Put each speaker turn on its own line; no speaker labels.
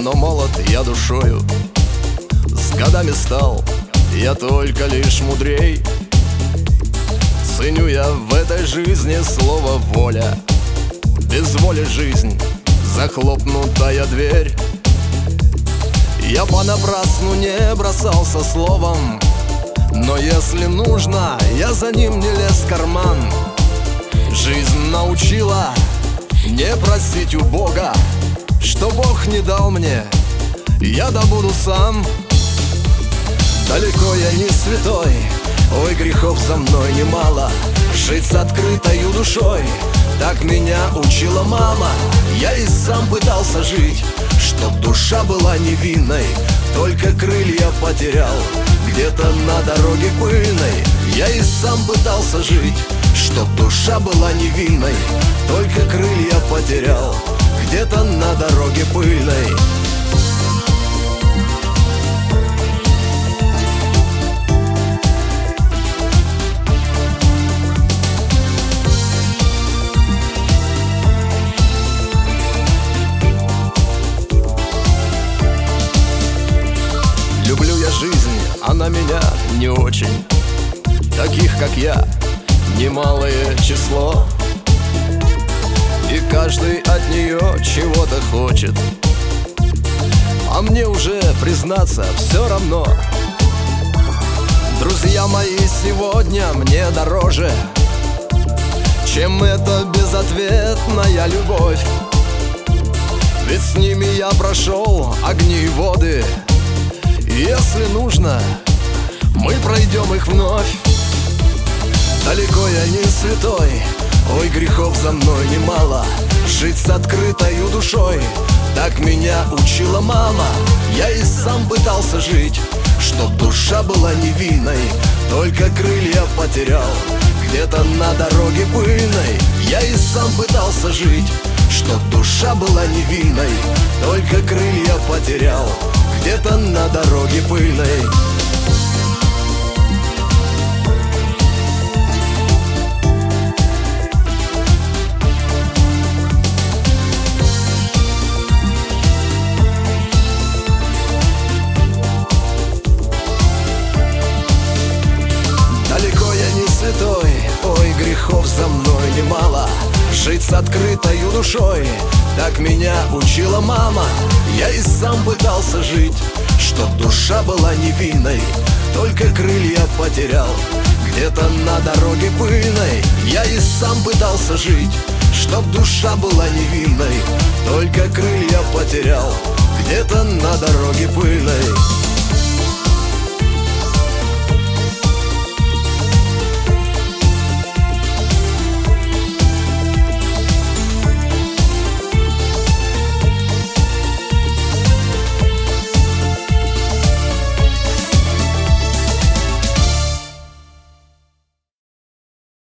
но молод я душою. С годами стал я только лишь мудрей. Ценю я в этой жизни слово воля. Без воли жизнь захлопнутая дверь. Я понапрасну не бросался словом, но если нужно, я за ним не лез в карман. Жизнь научила не просить у Бога, что Бог не дал мне, я добуду сам. Далеко я не святой, ой, грехов за мной немало. Жить с открытою душой, так меня учила мама. Я и сам пытался жить, чтоб душа была невинной, только крылья потерял где-то на дороге пыльной. Я и сам пытался жить, чтоб душа была невинной, только крылья потерял где-то на дороге пыльной. Люблю я жизнь, она меня не очень. Таких, как я, немалое число, и каждый от нее чего-то хочет. А мне уже, признаться, все равно. Друзья мои сегодня мне дороже, чем эта безответная любовь. Ведь с ними я прошел огни и воды, и если нужно, мы пройдем их вновь. Далеко я не святой, ой, грехов за мной немало. Жить с открытою душой, так меня учила мама. Я и сам пытался жить, чтоб душа была невинной, только крылья потерял где-то на дороге пыльной. Я и сам пытался жить, чтоб душа была невинной, только крылья потерял где-то на дороге пыльной. Далеко я не святой, ой, грехов за мной немало. Жить с открытою душой, так меня учила мама. Я и сам пытался жить, чтоб душа была невинной, только крылья потерял где-то на дороге пыльной. Я и сам пытался жить, чтоб душа была невинной, только крылья потерял где-то на дороге пыльной.